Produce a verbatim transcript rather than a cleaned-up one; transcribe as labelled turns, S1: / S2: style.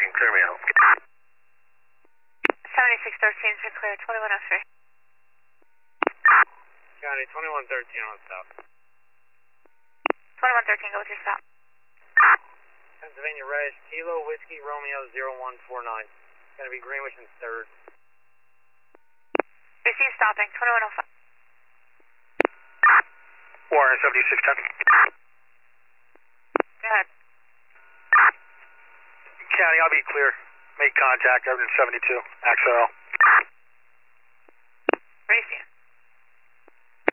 S1: thirteen, clear me out.
S2: seventy-six thirteen, clear, twenty-one oh three.
S1: County, twenty-one thirteen on stop.
S2: twenty-one thirteen, go with your stop.
S1: Pennsylvania Reg, Kilo Whiskey Romeo zero one four nine. Gonna be Greenwich in third.
S2: Receive stopping, twenty-one oh five.
S1: Warren, seventy-six ten.
S2: Go ahead.
S1: County, I'll be clear. Make contact, Evidence seventy-two, X R L.